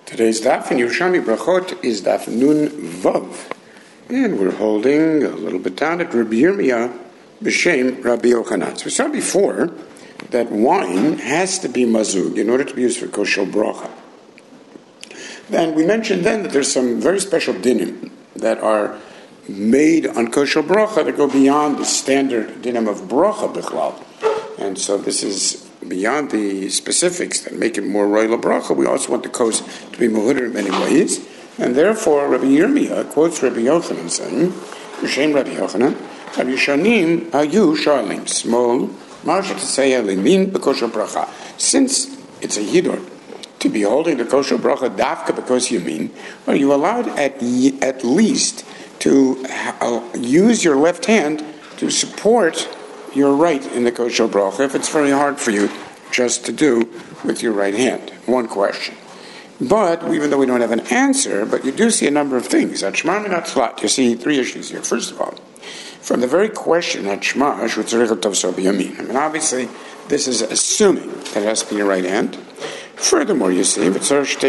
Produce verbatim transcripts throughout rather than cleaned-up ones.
Today's daf in Yerushalmi Brachot is daf Nun Vav, and we're holding a little bit down at Rabbi Yirmiyah b'shem Rabbi Yochanan. So we saw before that wine has to be mazug in order to be used for kosher bracha. Then we mentioned then that there's some very special dinim that are made on kosher bracha that go beyond the standard dinim of bracha bichlal, and so this is beyond the specifics that make it more royal bracha. We also want the kos to be muhuder in many ways, and therefore Rabbi Yirmiyah quotes Rabbi Yochanan saying, "B'shem Rabbi Yochanan, Rabbi Yishanim ayu sharlim small marsha to say alimin b'kosher bracha." Since it's a yidor to be holding the kosher bracha dafka because you mean, are you allowed at at least to uh, use your left hand to support your right in the kosher bracha if it's very hard for you just to do with your right hand? One question. But even though we don't have an answer, but you do see a number of things. At Shema Minat Tzlat, you see three issues here. First of all, from the very question at Shema, I mean, obviously, this is assuming that it has to be your right hand. Furthermore, you see, it's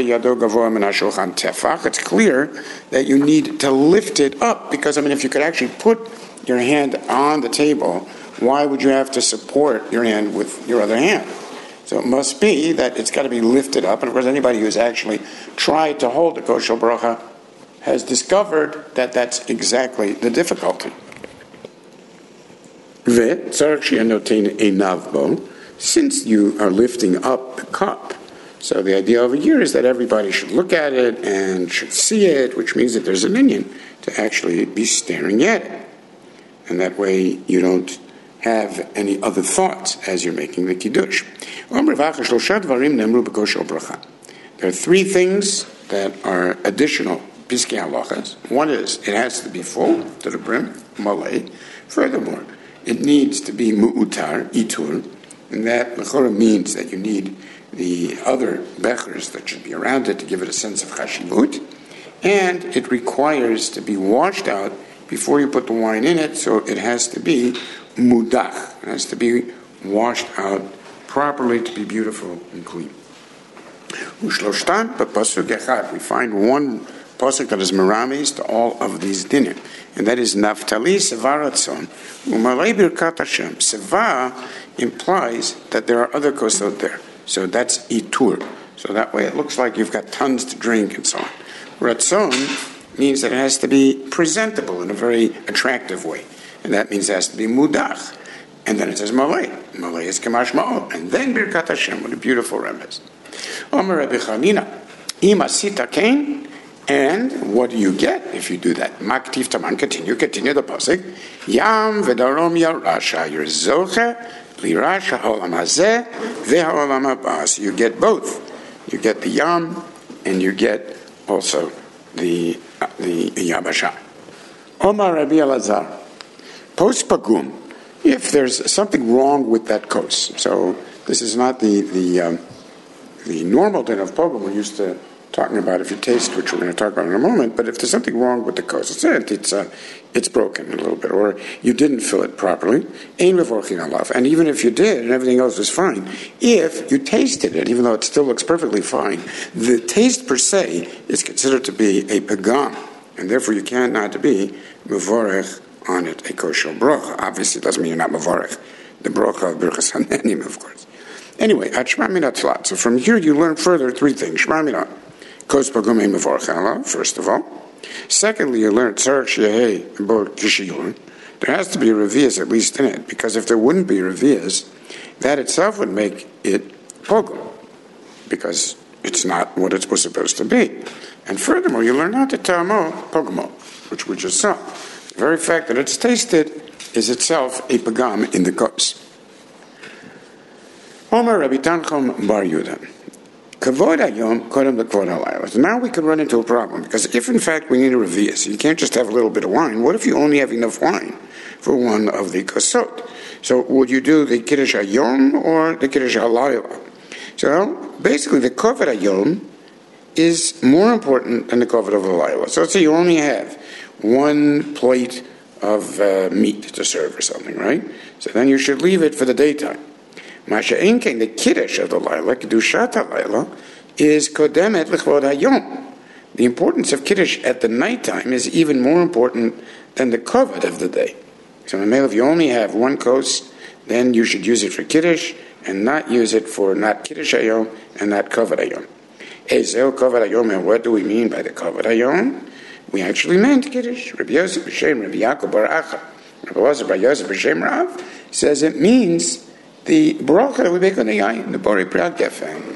clear that you need to lift it up, because, I mean, if you could actually put your hand on the table, why would you have to support your hand with your other hand? So it must be that it's got to be lifted up. And of course, anybody who's actually tried to hold the kosher bracha has discovered that that's exactly the difficulty. Since you are lifting up the cup, so the idea over here is that everybody should look at it and should see it, which means that there's an inyan to actually be staring at it. And that way you don't have any other thoughts as you're making the kiddush. There are three things that are additional piskei halachas. One is it has to be full to the brim, malay. Furthermore, it needs to be mu'utar, itur, and that l'chora means that you need the other bechers that should be around it to give it a sense of chashivut, and it requires to be washed out before you put the wine in it, so it has to be mudach. It has to be washed out properly to be beautiful and clean. Ushloshtan b'pasuk echad. We find one pasuk that is meramis to all of these dinim, and that is Naftali seva ratzon umalei birkat Hashem. Seva implies that there are other kosot there, so that's itur. So that way it looks like you've got tons to drink and so on. Ratzon means that it has to be presentable in a very attractive way. And that means it has to be mudach. And then it says malay. Malay is kamash ma'o. And then birkat Hashem, what a beautiful remez. Omer Rabbi Chanina, ima sita kain. And what do you get if you do that? Maktiv taman, continue, continue the pasuk. Yam v'darom yarasha, you're zoche, lirasha ha'olam hazeh, ve'ha'olam haba. So you get both. You get the yam, and you get also the uh, the Yabasha. Omar Rabbi Elazar, post pagum. If there's something wrong with that kos, so this is not the the um, the normal din of pagum we're used to talking about if you taste, which we're going to talk about in a moment. But if there's something wrong with the kos, it's it, it's uh, it's broken a little bit, or you didn't fill it properly. Ein mevorchin alav. And even if you did and everything else was fine, if you tasted it, even though it still looks perfectly fine, the taste per se is considered to be a pagam, and therefore you cannot be mevorech on it a kosher bracha. Obviously, it doesn't mean you're not mevorech the bracha of birchas hanenim, of course. Anyway, at Shema Minat Tzlat. So from here you learn further three things. Shema Minat. Kos pagum ein mevorech alav, first of all. Secondly, you learn tzarech sheyeh bo kishiyun. There has to be a revius at least in it, because if there wouldn't be a revius, that itself would make it pogum, because it's not what it was supposed to be. And furthermore, you learn not to tamo pogumo, which we just saw. The very fact that it's tasted is itself a pagam in the kos. Omer Rabbi Tanchum bar Yudah. Kavod hayom kodem lekvod halayla. So now we can run into a problem, because if in fact we need a revius, you can't just have a little bit of wine. What if you only have enough wine for one of the kosot? So would you do the kiddush hayom or the kiddush halayla? So basically the kavod hayom is more important than the kavod of halayla. So let's say you only have one plate of uh, meat to serve or something, right? So then you should leave it for the daytime. Masha Inking, the kiddush of the Laila, Kedushat HaLaila, is kodemet l'chvod hayom. The importance of Kiddush at the nighttime is even more important than the kavod of the day. So if you only have one kos, then you should use it for Kiddush and not use it for not Kiddush hayom and not kavod hayom. Ezel kavod hayom, and what do we mean by the kavod hayom? We actually meant Kiddush. Rabbi Yosef b'Shem Rabbi Yaakov bar Acha, Rabbi Elazar bar Yosef b'Shem Rav says it means the bracha that we make on the yayin, the Borei Priat Gefen.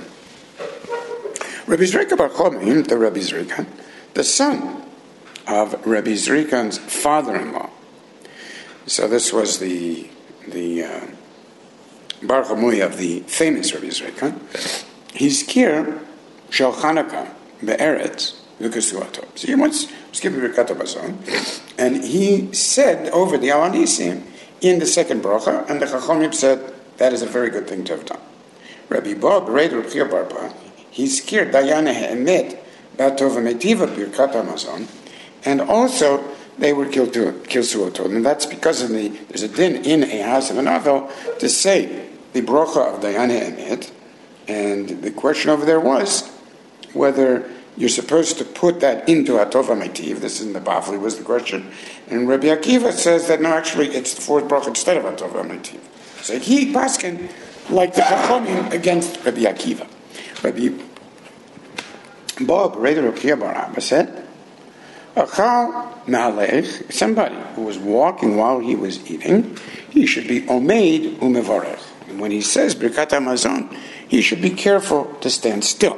Rabbi Zrika bar Chomin, the Rabbi Zrika, the son of Rabbi Zrika's father-in-law. So this was the the uh, Bar Chamui of the famous Rabbi Zrika. He's here shel Chanukah be'eretz v'kesuato. So he once was given Birkat HaMazon, and he said over the Al Hanisim in the second bracha, and the Chachamim said that is a very good thing to have done. Rabbi Bob Reid Rabbi Chia Barpa, he's scared Dayana Ha'emet Batov Metiva Birkat HaMazon, and also they were killed to kill suoto, and that's because of the there's a din in a house of an avel to say the brocha of Dayana Ha'emet, and the question over there was whether you're supposed to put that into Atova Metiv. This is in the Bavli was the question, and Rabbi Akiva says that no, actually it's the fourth bracha instead of Atova Metiv. So he paskin like the Chachamim against Rabbi Akiva. Rabbi Bob, Rabbi Chia bar Abba said, Achal Na'alech, somebody who was walking while he was eating, he should be Omeid Umevarech. And when he says Birkat HaMazon, he should be careful to stand still.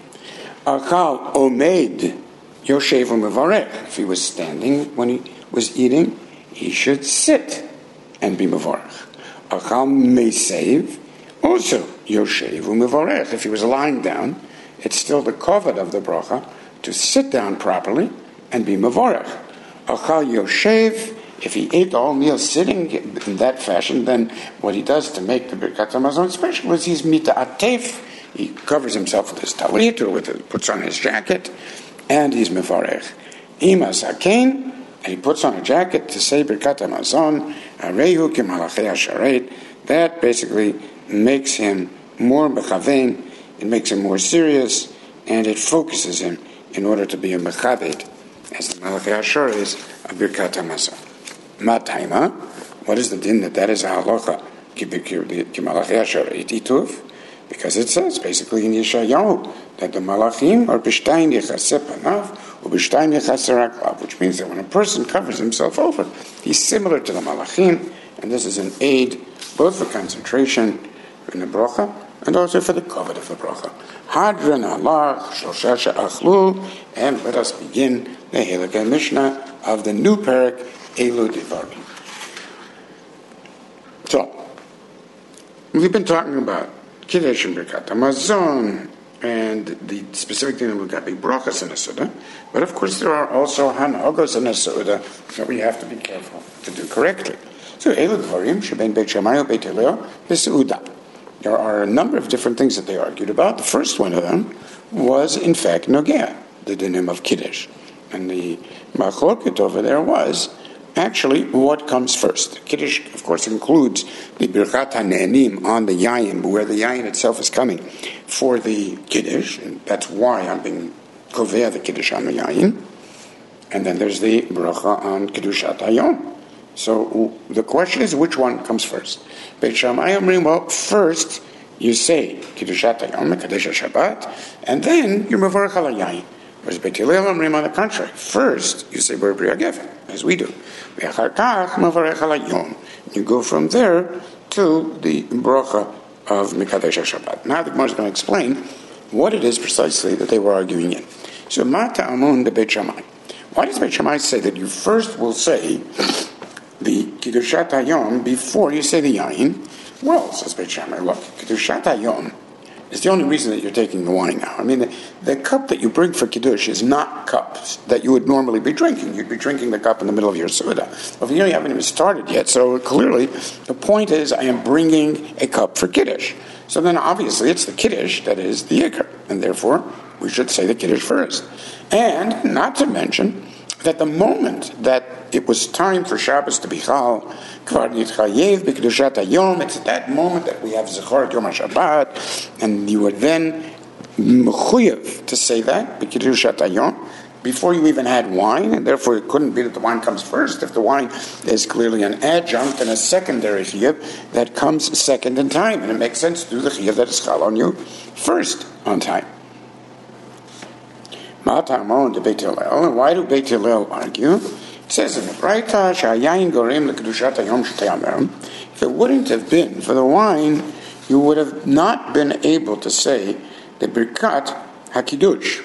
Achal Omeid Yoshev Umevarech. If he was standing when he was eating, he should sit and be Mevarech. Achal Meisev, also Yoshev Umevarech. If he was lying down, it's still the kavod of the bracha to sit down properly and be mevorach. Achal Yoshev, if he ate the whole meal sitting in that fashion, then what he does to make the Birkat HaMazon special is he's mita atef. He covers himself with his talit or with it, puts on his jacket, and he's mevorach. Ima sakein, and he puts on a jacket to say Birkat HaMazon, arehu kimalachei hasharet. That basically makes him more mechavein. It makes him more serious, and it focuses him in order to be a mechabed, as the Malachei Ashur is a Birkat HaMazon. Mataima, what is the din that that is a halacha? Ki Malachei Ashur itituv, because it says basically in Yeshayahu that the Malachim are b'shtayim yechaseh panav or b'shtayim yechaseh raklav, which means that when a person covers himself over, he's similar to the Malachim, and this is an aid both for concentration in the bracha and also for the kavod of the bracha. Hadran Allah Shoshasha Achlu, and let us begin the Halakha Mishnah of the new parak Elu Devarim. So, we've been talking about Kiddush and Birkat HaMazon and the specific thing that we've got the brachas in a Suda, but of course there are also hanagos in a Suda that we have to be careful to do correctly. So Elu Devarim Sheben Beit Shammai Beit Hillel V'Seuda. There are a number of different things that they argued about. The first one of them was, in fact, Nogea, the dinim of Kiddush. And the machloket over there was actually what comes first. Kiddush, of course, includes the Birkat HaNe'enim on the Yayin, where the Yayin itself is coming for the Kiddush, and that's why I'm being kovea the Kiddush on the Yayin. And then there's the Bracha on Kiddushat Hayom. So the question is, which one comes first? Beit Shammai Omrim, well, first you say Kiddushat Hayom, Kadesh Shabbat, and then you mevarach al hayayin. Whereas Beit Hillel Omrim, on the contrary, first you say Borei Priat Gefen, as we do. Ve'achar kach mevarach al hayom. You go from there to the bracha of Mekadesh Shabbat. Now the Gemara is going to explain what it is precisely that they were arguing in. So Mata Amun de Beit Shammai. Why does Beit Shammai say that you first will say the Kiddushat Hayom before you say the Yayin? Well, says Beit Shammai, look, Kiddushat Hayom is the only reason that you're taking the wine now. I mean, the, the cup that you bring for Kiddush is not cups that you would normally be drinking. You'd be drinking the cup in the middle of your Suda. Well, you know, you haven't even started yet, so clearly the point is I am bringing a cup for Kiddush. So then obviously it's the Kiddush that is the Yikar, and therefore we should say the Kiddush first. And not to mention that the moment that it was time for Shabbos to be Chal, Kvar Nitchayev B'Kedushat Hayom, it's at that moment that we have Zechor Yom HaShabbat, and you would then mechuyev to say that b'kiddushat hayom before you even had wine, and therefore it couldn't be that the wine comes first. If the wine is clearly an adjunct and a secondary chiyuv that comes second in time, and it makes sense to do the chiyuv that is chal on you first on time. Ma'atamon to Beit Hillel, and why do Beit Hillel argue? It says in the Braita, "Shayayin gorim lekedushat hayom shetei." If it wouldn't have been for the wine, you would have not been able to say the birkat hakidush.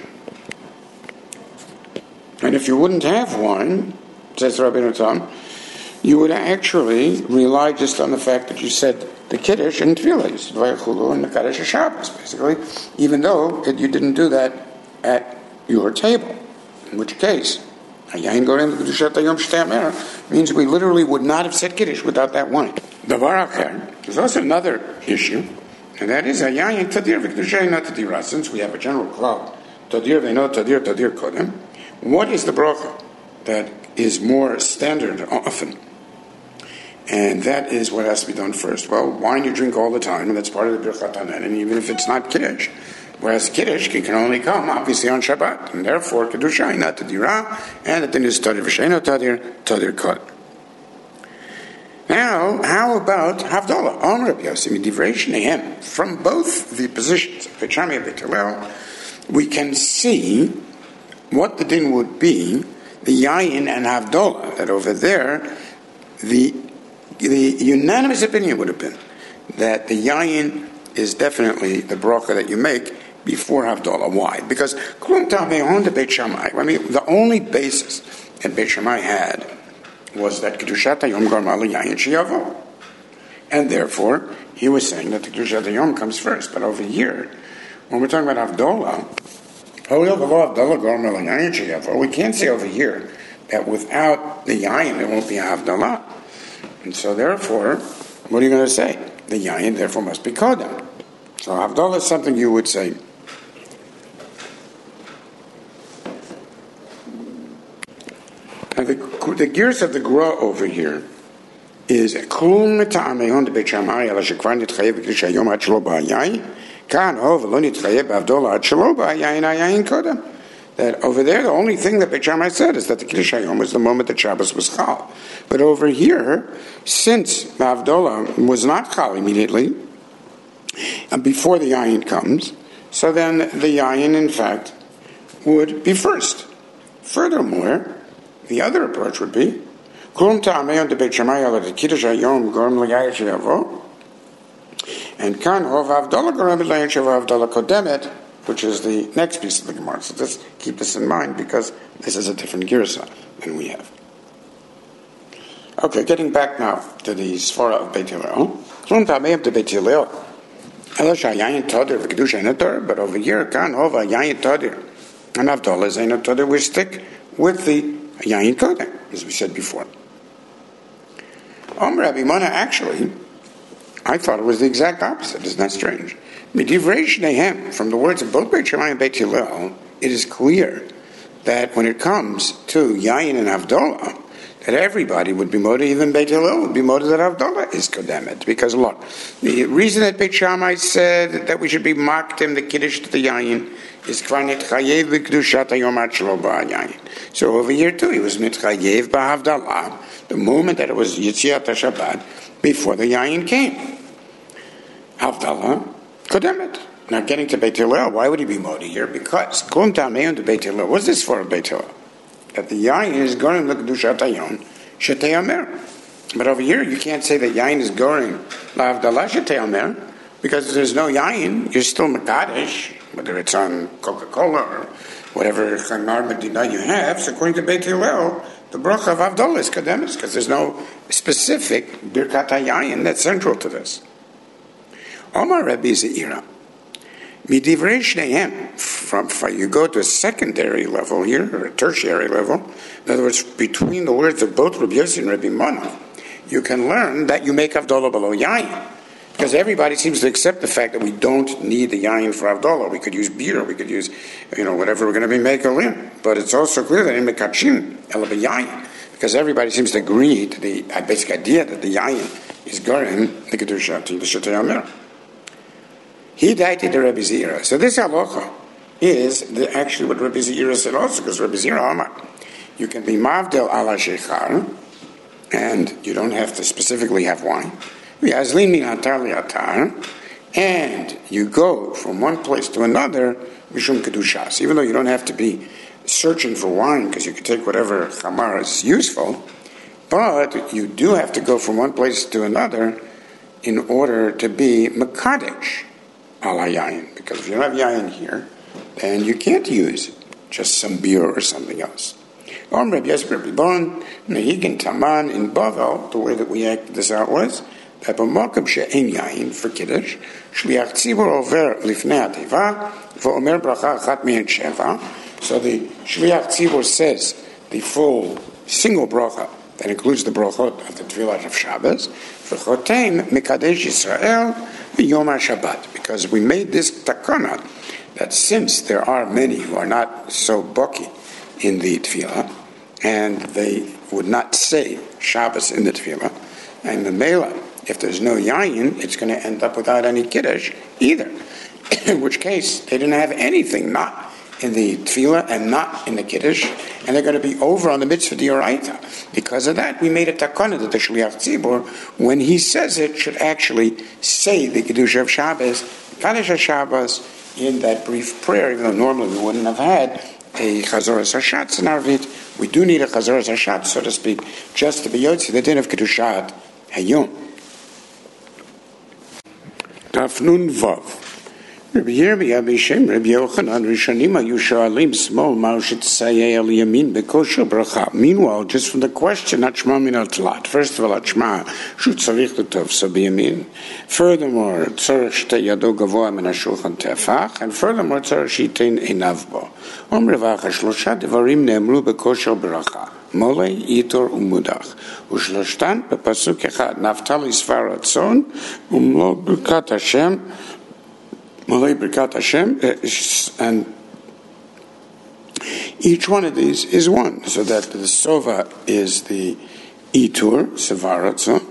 And if you wouldn't have wine, says Rabbeinu Tam, you would actually rely just on the fact that you said the Kiddush and Tefillah, you said Vayachulu and the Kaddish Shabbos, basically, even though it, you didn't do that at your table. In which case, Hayayin Gorem Kedushat Hayom Shtei Hamer means we literally would not have said Kiddush without that wine. Davar Acher, there's also another issue, and that is Hayayin Tadir V'Kedushay Not Tadirah. Since we have a general cloud, Tadir V'No Tadir Tadir Kodem, what is the bracha that is more standard often? And that is what has to be done first. Well, wine you drink all the time, and that's part of the Birkat Hanen, and even if it's not Kiddush. Whereas Kiddush can only come, obviously, on Shabbat. And therefore, Kedusha, not Tadirah, and the din is Tadir V'Sheino Tadir, Tadir Kod. Now, how about Havdalah? Om Rabbi Yossi, Midivrei Shnehem. From both the positions of Beit Shammai and Beit Hillel, we can see what the din would be, the Yayin and Havdalah, that over there, the the unanimous opinion would have been that the Yayin is definitely the bracha that you make before Havdalah. Why? Because Klum Tameh on the Beit Shammai, I mean, the only basis that Beit Shammai had was that Kedushat Hayom Garma Yayin Sheyavo. And therefore, he was saying that the Kedushat Hayom comes first. But over here, when we're talking about Havdalah, we can't say over here that without the yayin there won't be a havdalah. And so therefore, what are you going to say? The yayin therefore must be kodem. So havdalah is something you would say. And the, the gears of the Gra over here is klum ta'amehon de Beit Shammai ala shekvar nitchayev b'kiddush hayom ad shelo ba'yayin. That over there, the only thing that Beit Shammai said is that the Kiddush Hayom was the moment that Shabbos was Chal. But over here, since the Havdalah was not Chal immediately, and before the Yayin comes, so then the Yayin, in fact, would be first. Furthermore, the other approach would be, Klum ta'ameh de Beit Shammai ala the Kiddush Hayom gorem l'yayin sheyavo. And kan hov havdalah gorem l'yayin sheyavo havdalah kodemet, which is the next piece of the Gemara. So just keep this in mind because this is a different girsa than we have. Okay, getting back now to the Sfara of Beit Hillel. Klum ta'ameh de Beit Hillel ala shayayin tadir v'kedusha ain't tadir, but over here kan hov yayin tadir and havdalah is ain't tadir. We stick with the yayin kodem, as we said before. Om Rabbi Mana, actually, I thought it was the exact opposite. Isn't that strange? Midivrei Shnehem, from the words of both Beit Shammai and Beit Hillel, it is clear that when it comes to Yayin and Havdalah, that everybody would be motivated, even Beit Hillel would be motivated that Havdalah is Kodemet. Because look, the reason that Beit Shammai said that we should be makdim the Kiddush to the Yayin is Kvar Nitchayev b'Kedushat Hayom ad shelo ba'yayin. So over here too, he was Nitchayev b'Havdalah, the moment that it was Yitziat HaShabbat, before the Yayin came. Havdalah, Kodemet. Now getting to Beit Hillel, why would he be Modi here? Because, Klum Ta'ameh to Beit Hillel, what's this for Beit Hillel? That the Yayin is going to Kedushat Hayom, Shetei Amer. But over here, you can't say that Yayin is going L'Havdalah Shetei Amer, because if there's no Yayin, you're still Mekadesh, whether it's on Coca-Cola or whatever Chamar Medina you have. So according to Beit Hillel, the bracha of Havdalah is Kademis, because there's no specific Birkat HaYayin that's central to this. Omar Rabbi Zeira, Midivrei Shnehem, from you go to a secondary level here, or a tertiary level, in other words, between the words of both Rabbi Yossi and Rabbi Mana, you can learn that you make Havdalah below Yayin. Because everybody seems to accept the fact that we don't need the yayin for Havdalah. We could use beer, we could use, you know, whatever we're going to be making. But it's also clear that in Mekachim, ela b'yayin, because everybody seems to agree to the basic idea that the yayin is garim the kedusha to the shetei amer. He died to the Rebbe Zira. So this halacha is the, actually what Rebbe Zira said also, because Rebbe Zira Amar, you can be mavdel ala shechar, and you don't have to specifically have wine. Yazlin min atar liatar, and you go from one place to another, mishum kedushas. Even though you don't have to be searching for wine, because you can take whatever chamar is useful, but you do have to go from one place to another in order to be mekadesh ala yayin. Because if you don't have yayin here, then you can't use just some beer or something else. Om Reb Yosef Reb Bon, Nehigin Taman in Bavel, the way that we acted this out was that b'makom she'en yayin for kiddush, shliach tzibur over lifnei ateva, v'omer bracha achat me'en sheva. So the shliach tzibur says the full single bracha that includes the brachot of the Tefillah of Shabbos, v'chotein mekadesh Yisrael v'yom HaShabbat, because we made this takana that since there are many who are not so bucky in the Tefillah, and they would not say Shabbos in the Tefillah, and the Mela, if there's no yayin, it's going to end up without any kiddush either. In which case, they didn't have anything, not in the Tefillah and not in the kiddush, and they're going to be over on the mitzvah d'oraita. Because of that, we made a takana that the Shliach Tzibur, when he says it, should actually say the kiddush of Shabbos, Kaddish of Shabbos, in that brief prayer, even though normally we wouldn't have had a Chazoras Hashatz in Arvit. We do need a Chazoras Hashatz, so to speak, just to be Yotzi, the din of Kedushat Hayom. Tafnun Vav. Rabbi Yirmiyah B'Shem Rabbi Yochanan Rishonim Hayu Shoalim Small Ma'u Shetzayeh Al Yamin B'Kosher Bracha. Meanwhile, just from the question, Hashma Min Al Tlat. First of all, Hashma Shu Tzarich L'Tov So B'Yamin. Furthermore, Tzarich Shtei Yado Gavoa Min HaShulchan Tefach. And furthermore, Tzarich Shitein Einav Bo. Om Revacha Shlosha Devarim Ne'emru B'Kosher Bracha. Molei, Yitor, Umudach. Ushloshtan B'Pasuk Echad Naftali Svar Atzon Umlo B'Kat Hashem Malay Birkat Hashem, and each one of these is one. So that the Sova is the Itur, Sevaratza,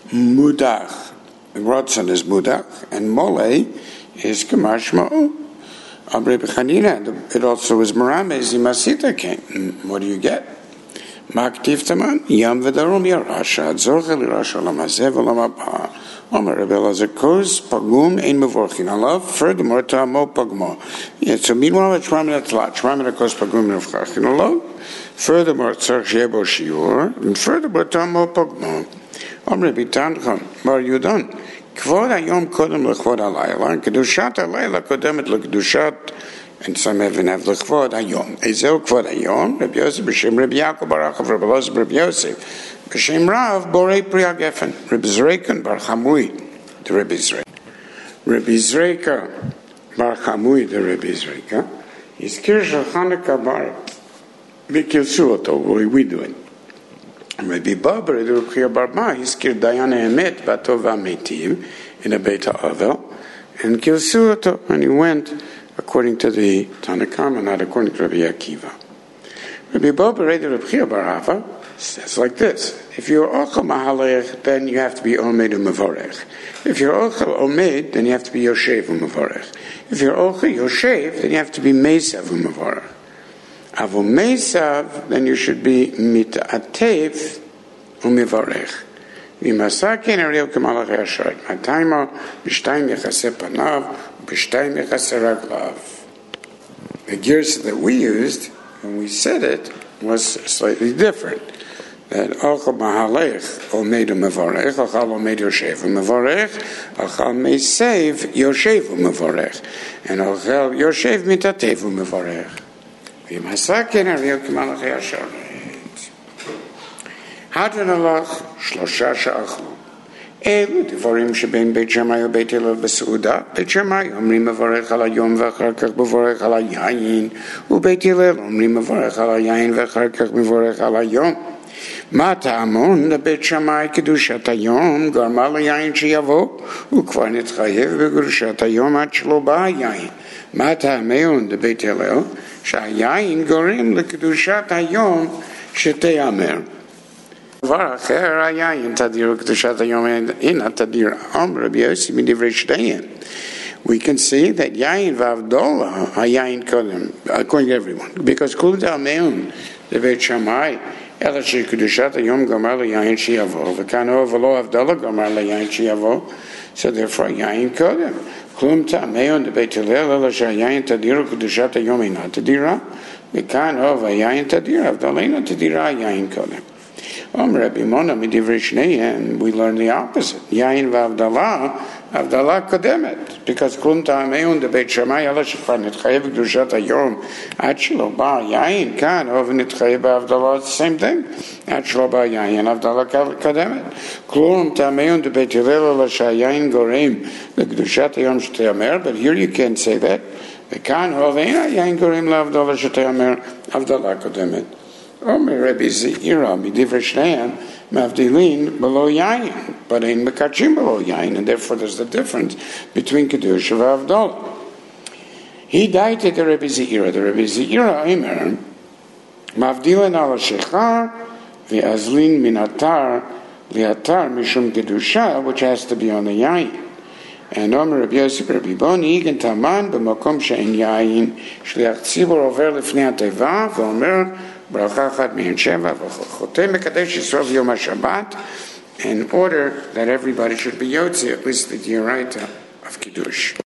Mudach, Ratzon is Mudach, and Molay is Kamashma'u. Abre B'Chanina, it also is Merames, Imasita came. What do you get? Maktiv Taman, Yam V'darum Yarasha, Zorcha L'Rasha L'Mazev L'Mabah. Omer Rebbe Elazar Koz Pagum Ein Mevorchin Alav. Furthermore, Ta'amo Pagmo. Yeah, so meanwhile, it's Shramina Tlat. Shramina Koz Pagum Mevorchin Alav. Furthermore, Tzarch Yebo Shiur. And furthermore, Ta'amo Pagmo. Omer Rebbe Tanchon Bar Yudon. Kvod Hayom Kodem L'Kvod HaLayla. And Kedushat HaLayla Kodemet L'Kedushat. And some even have L'Kvod Hayom. Ezeu Kvod Hayom. Rebbe Yosef B'Shem Rebbe Yaakov Barachav Rebbe Elazar Rebbe Yosef. B'Shem Rav Borei Priya Geffen, Rebbe Zreikan Bar Chamui, the Rebbe Zreika. Rebbe Zreika Bar Chamui, the Rebbe Zreika. Izkir Shal Chanukah Bar B'Kilsuoto, what are we doing? Rebbe Babar, the Rebbe Bar Ma, Izkir Dayana Emet Batov Ametiv in a Beta Avel, and Kilsuoto, and he went according to the Tanakama, not according to Rebbe Akiva. Rebbe Babar, the Rebbe Bar Hava, says like this: if you're ochel mahalech, then you have to be omed u'mevorech. If you're ochel omed, then you have to be yoshev u'mevorech. If you're ochel yoshev, then you have to be meisav u'mevorech. Avo meisav, then you should be mitatev u'mevorech. V'masaken ariel kemalach yasharet. Matayma b'shtayim yechaseh panav b'shtayim yechaseh raglav. The gears that we used when we said it was slightly different. That Ochel Mahalech Omed U'Mevorech, Ochel Omed Yoshev U'Mevorech, Ochel Meisev Yoshev U'Mevorech, and Ochel Yoshev Mitatev U'Mevorech. V'Masaken Ariel Kemalach Yasharet. Hadron Alach Shlosha Sha'achlu. אלו דברים שבין בית שמאי ובית הלל בסעודה. בית שמאי אומרים מברך על היום ואחר כך מברך על היין, ובית הלל אומרים מברך על היין ואחר כך מברך על היום. מה טעמון לבית שמאי קדושת היום גרמה ליין שיבוא, הוא כבר נתחייב בקדושת היום עד שלא בא היין. מה טעמון לבית הלל שהיין גורם לקדושת היום שתיאמר. דבר אחר היין תדיר קדושת היום אינה תדיר. אמר רבי יוסי מדברי שתיהם. we can see that Yain v'Avdola are Yain Kodem, according to everyone. Because Kul Meun, the Beit Shammai, Ela Shekudushat Yom Gomar LeYain Shiavo, V'Kano V'Lo Avdola Gomar LeYain Shiavo, so therefore Yain Kodem. Klum Meun, the Beit Hillel, Ela Shayain Tadira Kudushat Yom Ina Tadira, V'Kano V'Yain Tadira, Avdola Ina Tadira Yain Kodem. Om Rabbi Mona Midivrei Shneihen, we learn the opposite. Yain v'Avdala, Avdala Kodemet, because Klum Ta'ameun the Beit Shammai Ela Shekvar Nitchayev Kedushat Hayom Ad Shelo Ba Yain Kan Ov Nitchayev Avdala, it's the same thing. Ad Shelo Ba Yain Avdala Kodemet. Klum Ta'ameun the Beit Hillel Ela Shayain Gorem the Kedushat Hayom Shteyamer, but here you can't say that. Kan Ov Eina Yain Gorem LaAvdala Shteyamer Avdala Kodemet. Omer Rabbi Zeira Midivrei Shneim Mavdilin below Yain, but in Mekachim below Yain, and therefore there's the difference between Kedusha and Avdol. He died at the Rabbi Zeira. The Rabbi Zeira Omer Mavdilin ala Shechar v'Azlin minatar liatar mishum Kedusha, which has to be on the Yain. And Omer Rabbi Yosef Rabbi Boni Igen Taman b'makom she'en Yain shliach tzibur over lifnei hateva v'omer ברכה אחת מהן שבע, וחותם מקדש יסרוב יום השבת, in order that everybody should be yotzi, at least the Dioraita of Kiddush.